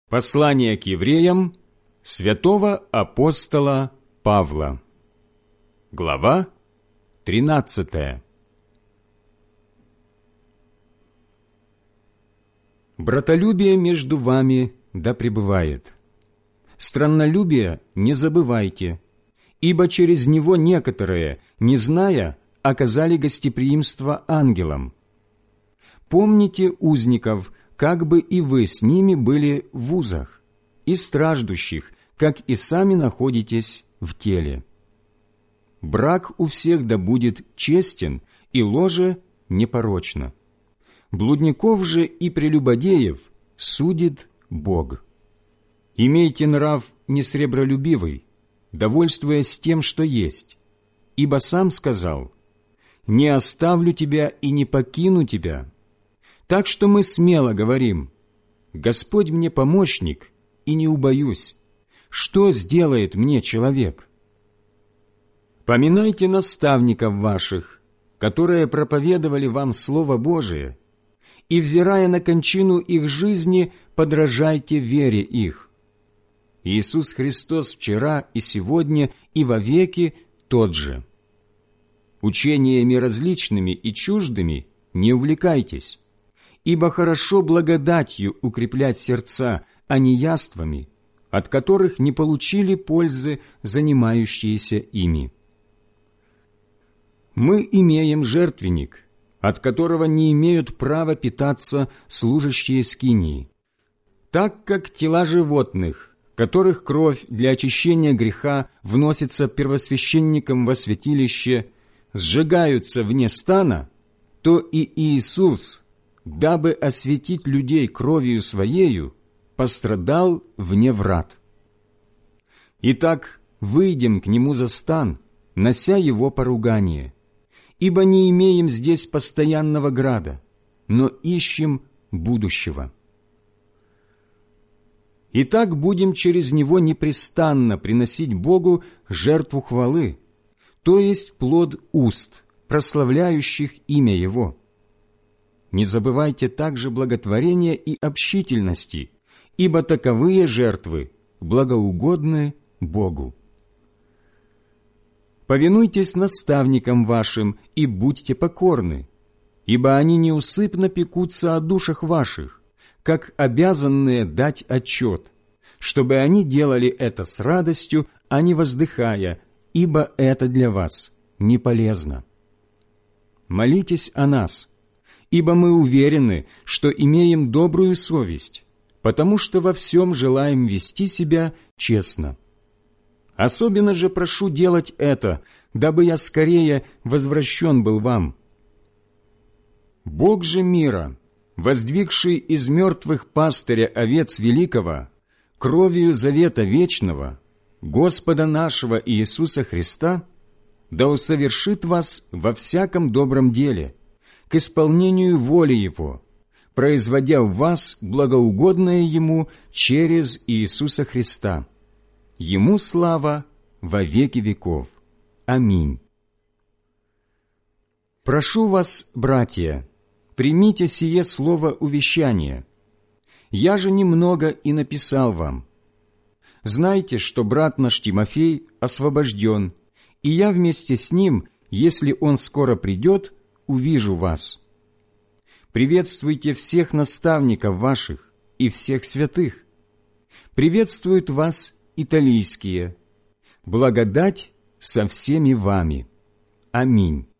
Послание к евреям святого апостола Павла. Глава 13. Братолюбие между вами да пребывает. Страннолюбие не забывайте, ибо через него некоторые, не зная, оказали гостеприимство ангелам. Помните узников, как бы и вы с ними были в узах, и страждущих, как и сами находитесь в теле. Брак у всех да будет честен, и ложе непорочно. Блудников же и прелюбодеев судит Бог. Имейте нрав несребролюбивый, довольствуясь тем, что есть, ибо сам сказал: «Не оставлю тебя и не покину тебя». Так что мы смело говорим: «Господь мне помощник, и не убоюсь. Что сделает мне человек?» Поминайте наставников ваших, которые проповедовали вам Слово Божие, и, взирая на кончину их жизни, подражайте вере их. Иисус Христос вчера и сегодня и вовеки тот же. Учениями различными и чуждыми не увлекайтесь, ибо хорошо благодатью укреплять сердца, а не яствами, от которых не получили пользы занимающиеся ими. Мы имеем жертвенник, от которого не имеют права питаться служащие скинии, так как тела животных, которых кровь для очищения греха вносится первосвященником во святилище, сжигаются вне стана, то и Иисус, дабы осветить людей кровью Своею, пострадал вне врат. Итак, выйдем к Нему за стан, нося Его поругание, ибо не имеем здесь постоянного града, но ищем будущего. Итак, будем через Него непрестанно приносить Богу жертву хвалы, то есть плод уст, прославляющих имя Его. Не забывайте также благотворения и общительности, ибо таковые жертвы благоугодны Богу. Повинуйтесь наставникам вашим и будьте покорны, ибо они неусыпно пекутся о душах ваших, как обязанные дать отчет, чтобы они делали это с радостью, а не воздыхая, ибо это для вас не полезно. Молитесь о нас, ибо мы уверены, что имеем добрую совесть, потому что во всем желаем вести себя честно. Особенно же прошу делать это, дабы я скорее возвращен был вам. Бог же мира, воздвигший из мертвых пастыря овец великого, кровью завета вечного, Господа нашего Иисуса Христа, да усовершит вас во всяком добром деле, к исполнению воли Его, производя в вас благоугодное Ему через Иисуса Христа. Ему слава во веки веков. Аминь. Прошу вас, братья, примите сие слово увещания. Я же немного и написал вам. Знайте, что брат наш Тимофей освобожден, и я вместе с ним, если он скоро придет, увижу вас. Приветствуйте всех наставников ваших и всех святых. Приветствуют вас италийские. Благодать со всеми вами. Аминь.